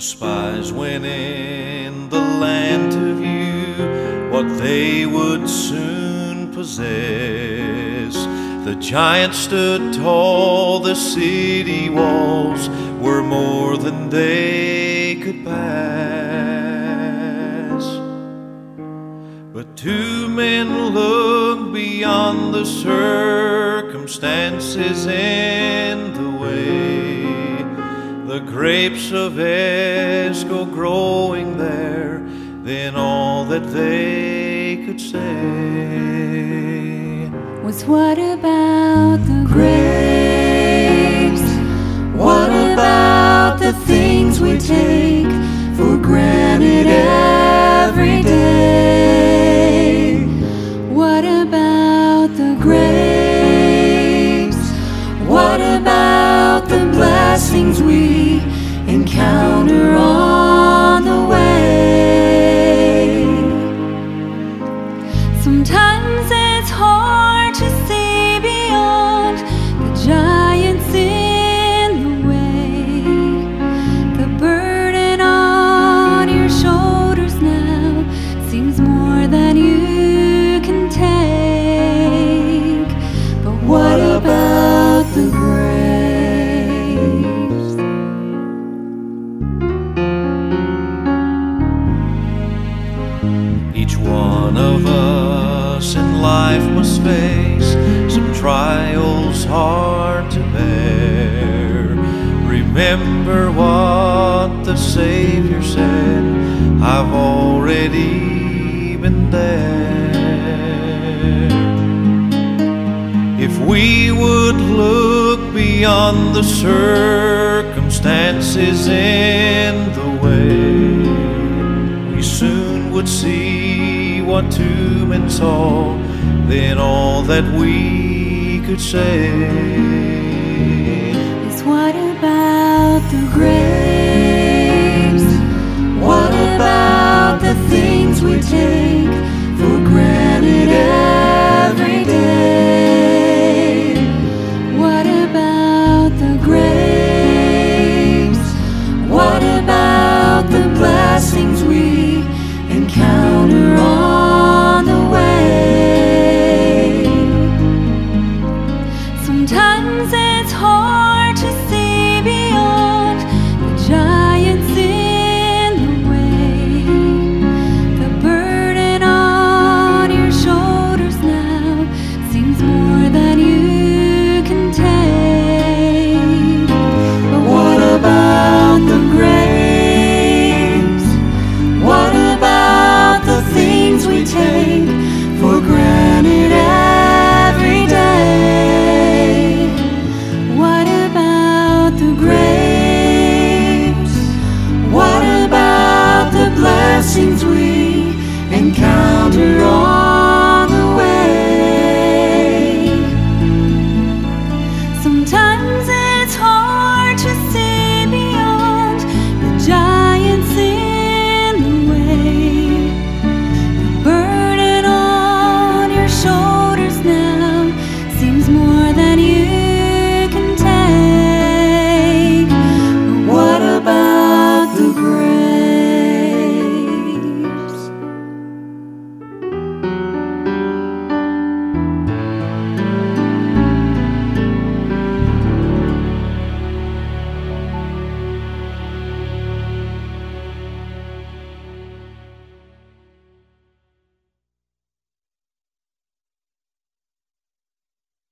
spies went in the land to view what they would soon possess. The giants stood tall, the city walls were more than they could pass. But two men looked beyond the circumstances in the way. The grapes of Eshcol growing there, then all that they could say was, what about the grapes? What about the things we take for granted every day? What about the grapes? What about the blessings we encounter on the way? Sometimes it's hard to see beyond the giants in the way. The burden on your shoulders now seems more than you can take. But what about the grapes? Each one of us in life must face some trials hard to bear. Remember what the Savior said, I've already been there. If we would look beyond the circumstances in the way, we soon would see what two men saw, then all that we could say is, what about the grapes? What about the things we take for granted every day? What about the grapes? What about the blessings we encounter on the way? Sometimes it's hard to see beyond the giants in the way. The burden on your shoulders now seems more than you can take. But what about the grapes? What about the things we take for granted every day? What about the grapes? What about the blessings we encounter on the way? Sometimes it's hard to see beyond the giants in the way. The burden on your shoulders